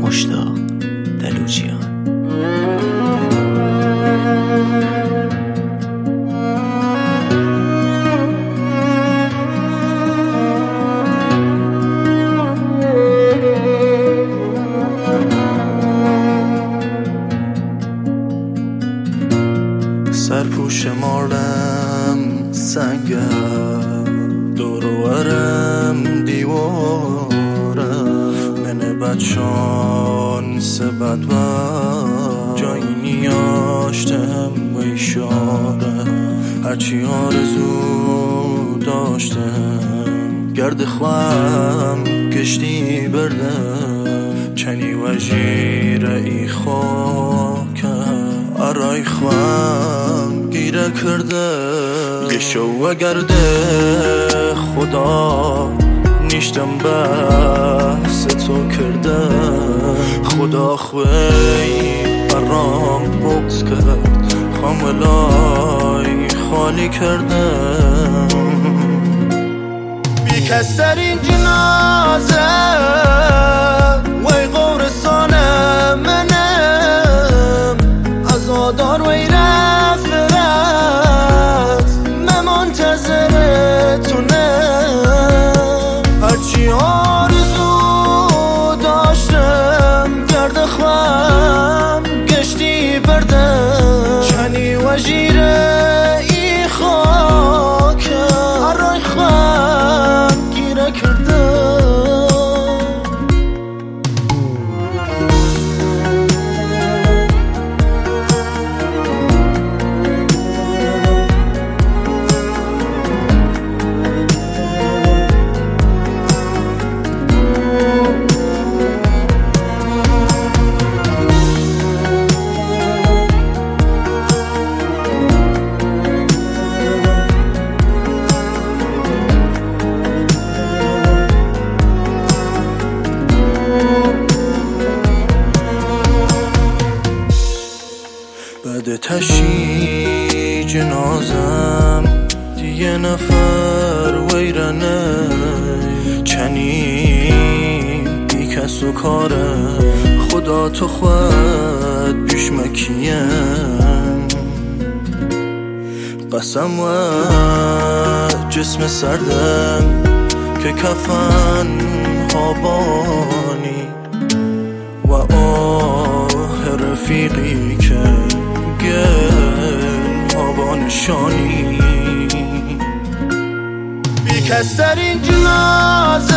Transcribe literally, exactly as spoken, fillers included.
مشتاق دلوچیان. سرپوش مالم سنگم، دورورم دیوارم، من بچان سبت و جایی نیاشتم و اشارم، هرچی آرزو داشتم گرد خوام گشتی بردم، چنی و جیره ای خاکم ارای خوام گیره کرده، گشو و گرده خدا نیشتم بحث تو کرده، خدا خوی برام بغض کرد، خوام ولای خالی کرده، بی کس در این جنازه وی قورستان منم، عزادار وی رفت من منتظر تونم، هرچی آرزو داشتم گرد خوام گشتی بردم، چنی و جیره ای خاکم ارای خوام گیره کردم. بعد تشی جنازم دیگه نفر ویرنه، چنین بی کس و کاره خدا تو خود بیش مکیم، قسم و جسم سردم که کفن هابانی و آه رفیقی که گل آبا نشانی، بی کس در این جنازه